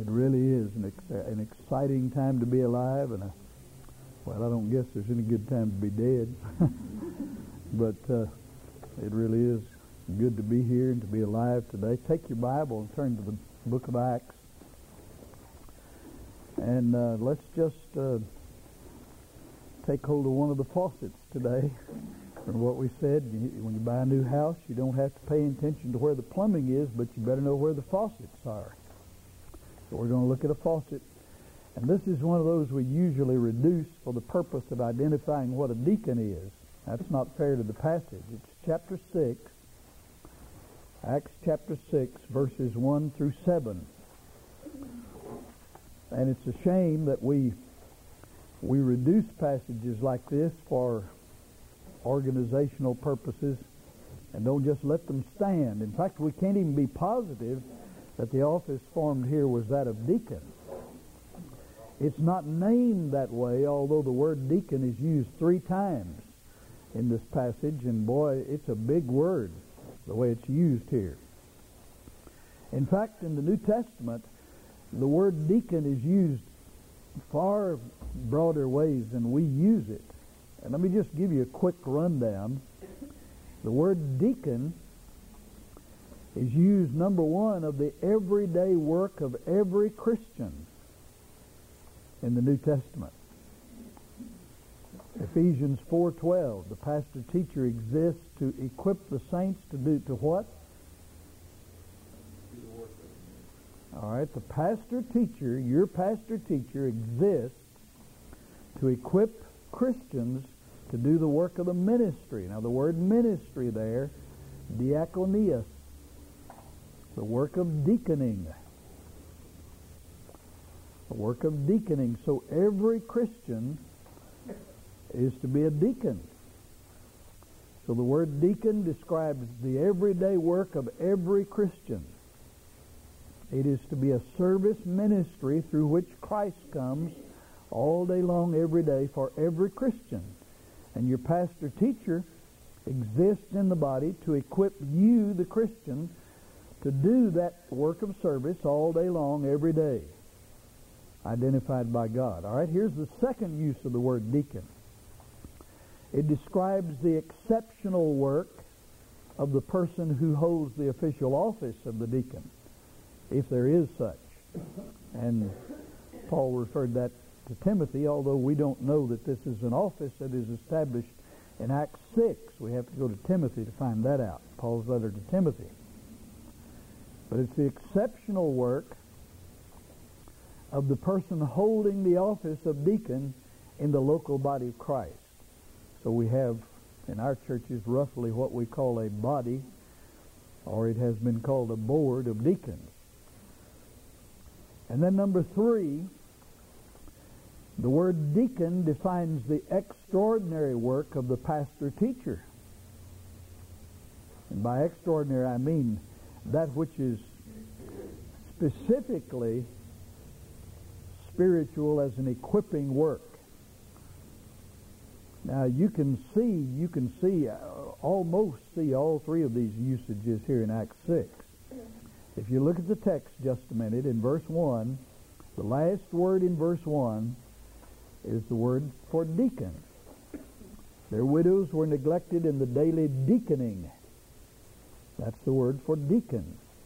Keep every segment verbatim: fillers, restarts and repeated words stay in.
It really is an, ex- an exciting time to be alive, and a, well, I don't guess there's any good time to be dead, but uh, it really is good to be here and to be alive today. Take your Bible and turn to the book of Acts, and uh, let's just uh, take hold of one of the faucets today. From what we said, you, when you buy a new house, you don't have to pay attention to where the plumbing is, but you better know where the faucets are. So we're going to look at a faucet. And this is one of those we usually reduce for the purpose of identifying what a deacon is. That's not fair to the passage. It's chapter six, Acts chapter six, verses one through seven. And it's a shame that we we reduce passages like this for organizational purposes and don't just let them stand. In fact, we can't even be positive that the office formed here was that of deacon. It's not named that way, although the word deacon is used three times in this passage, and boy, it's a big word the way it's used here. In fact, in the New Testament, the word deacon is used far broader ways than we use it. And let me just give you a quick rundown. The word deacon is used, number one, of the everyday work of every Christian in the New Testament. Ephesians four twelve, the pastor-teacher exists to equip the saints to do to what? All right, the pastor-teacher, your pastor-teacher exists to equip Christians to do the work of the ministry. Now the word ministry there, diakonias, the work of deaconing. The work of deaconing. So every Christian is to be a deacon. So the word deacon describes the everyday work of every Christian. It is to be a service ministry through which Christ comes all day long, every day, for every Christian. And your pastor-teacher exists in the body to equip you, the Christian, to do that work of service all day long, every day, identified by God. All right, here's the second use of the word deacon. It describes the exceptional work of the person who holds the official office of the deacon, if there is such. And Paul referred that to Timothy, although we don't know that this is an office that is established in Acts six. We have to go to Timothy to find that out, Paul's letter to Timothy. But it's the exceptional work of the person holding the office of deacon in the local body of Christ. So we have in our churches roughly what we call a body, or it has been called a board of deacons. And then number three, the word deacon defines the extraordinary work of the pastor-teacher. And by extraordinary, I mean that which is specifically spiritual as an equipping work. Now you can see, you can see, uh, almost see all three of these usages here in Acts six. If you look at the text just a minute, in verse one, the last word in verse one is the word for deacon. Their widows were neglected in the daily deaconing. That's the word for deacon.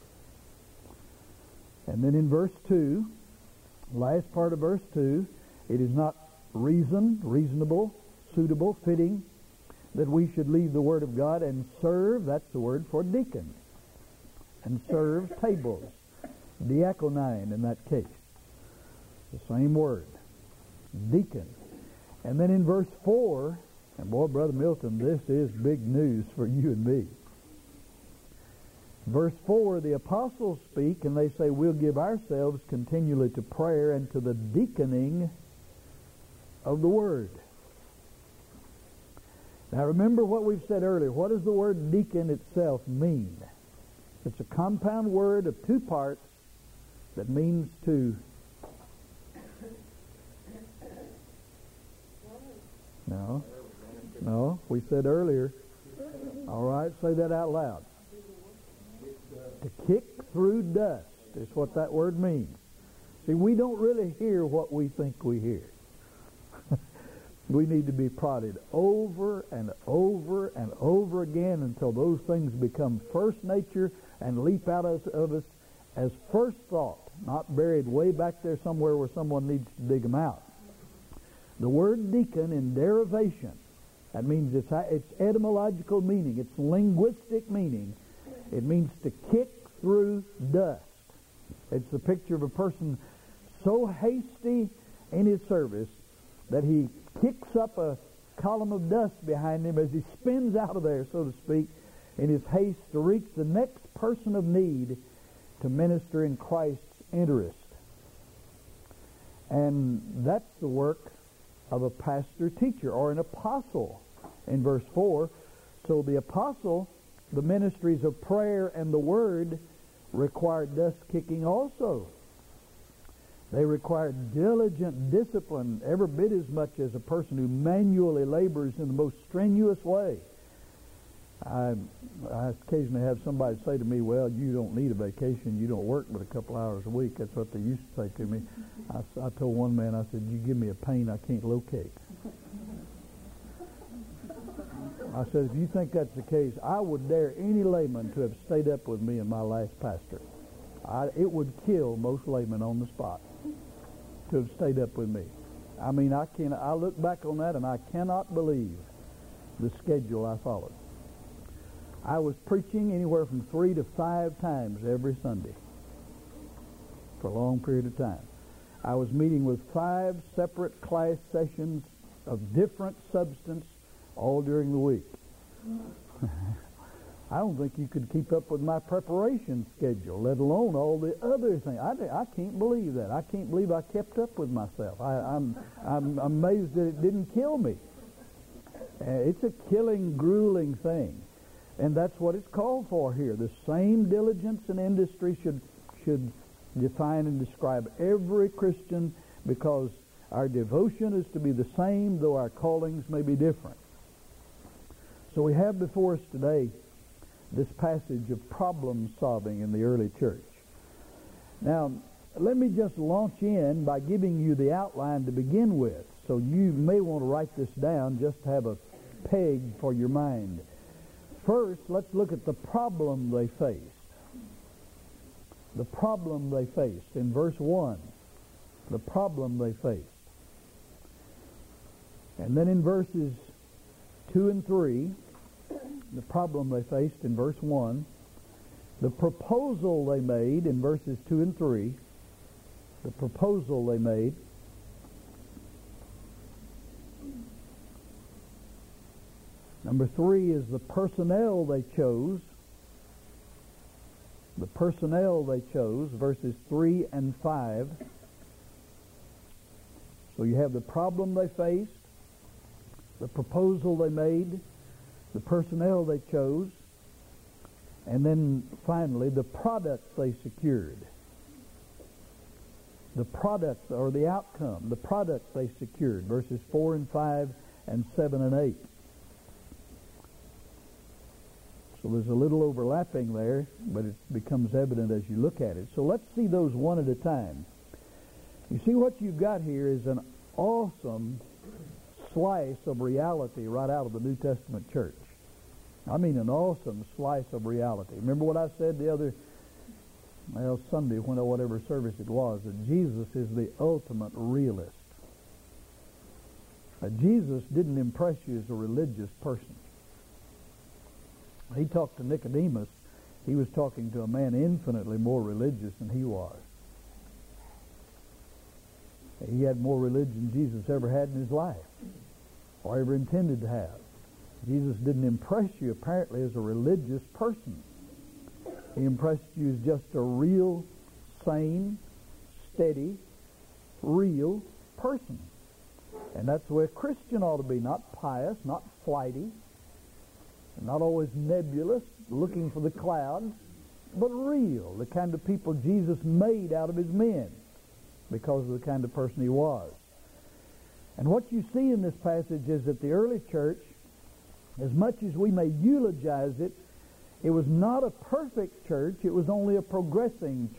And then in verse two, last part of verse two, it is not reason, reasonable, suitable, fitting, that we should leave the Word of God and serve, that's the word for deacon, and serve tables, diakonine in that case. The same word, deacon. And then in verse four, and boy, Brother Milton, this is big news for you and me. Verse four, the apostles speak, and they say, we'll give ourselves continually to prayer and to the deaconing of the Word. Now remember what we've said earlier. What does the word deacon itself mean? It's a compound word of two parts that means to... No. No, we said earlier. All right, say that out loud. To kick through dust is what that word means. See, we don't really hear what we think we hear. We need to be prodded over and over and over again until those things become first nature and leap out of us as first thought, not buried way back there somewhere where someone needs to dig them out. The word deacon in derivation, that means it's, it's etymological meaning, it's linguistic meaning. It means to kick through dust. It's the picture of a person so hasty in his service that he kicks up a column of dust behind him as he spins out of there, so to speak, in his haste to reach the next person of need to minister in Christ's interest. And that's the work of a pastor teacher or an apostle in verse four. So the apostle, the ministries of prayer and the word required dust kicking also. They required diligent discipline every bit as much as a person who manually labors in the most strenuous way. I, I occasionally have somebody say to me, well, you don't need a vacation, you don't work but a couple hours a week. That's what they used to say to me. I, I told one man, I said, you give me a pain I can't locate. I said, if you think that's the case, I would dare any layman to have stayed up with me in my last pastor. I, it would kill most laymen on the spot to have stayed up with me. I mean, I can I look back on that and I cannot believe the schedule I followed. I was preaching anywhere from three to five times every Sunday for a long period of time. I was meeting with five separate class sessions of different substance all during the week. I don't think you could keep up with my preparation schedule, let alone all the other things. I, I can't believe that. I can't believe I kept up with myself. I, I'm, I'm amazed that it didn't kill me. Uh, it's a killing, grueling thing. And that's what it's called for here. The same diligence and industry should, should define and describe every Christian, because our devotion is to be the same, though our callings may be different. So we have before us today this passage of problem solving in the early church. Now, let me just launch in by giving you the outline to begin with. So you may want to write this down just to have a peg for your mind. First, let's look at the problem they faced. The problem they faced in verse one. The problem they faced. And then in verses two and three, the problem they faced in verse one, the proposal they made in verses two and three, the proposal they made, number three is the personnel they chose, the personnel they chose, verses three and five. So you have the problem they faced, the proposal they made, the personnel they chose, and then finally the product they secured. The product or the outcome, the product they secured, verses four and five and seven and eight. So there's a little overlapping there, but it becomes evident as you look at it. So let's see those one at a time. You see, what you've got here is an awesome slice of reality right out of the New Testament church. I mean, an awesome slice of reality. Remember what I said the other well, Sunday, when or whatever service it was, that Jesus is the ultimate realist. Uh, Jesus didn't impress you as a religious person. He talked to Nicodemus. He was talking to a man infinitely more religious than he was. He had more religion than Jesus ever had in his life, or ever intended to have. Jesus didn't impress you apparently as a religious person. He impressed you as just a real, sane, steady, real person. And that's the way a Christian ought to be, not pious, not flighty, not always nebulous, looking for the clouds, but real, the kind of people Jesus made out of his men because of the kind of person he was. And what you see in this passage is that the early church, as much as we may eulogize it, it was not a perfect church, it was only a progressing church.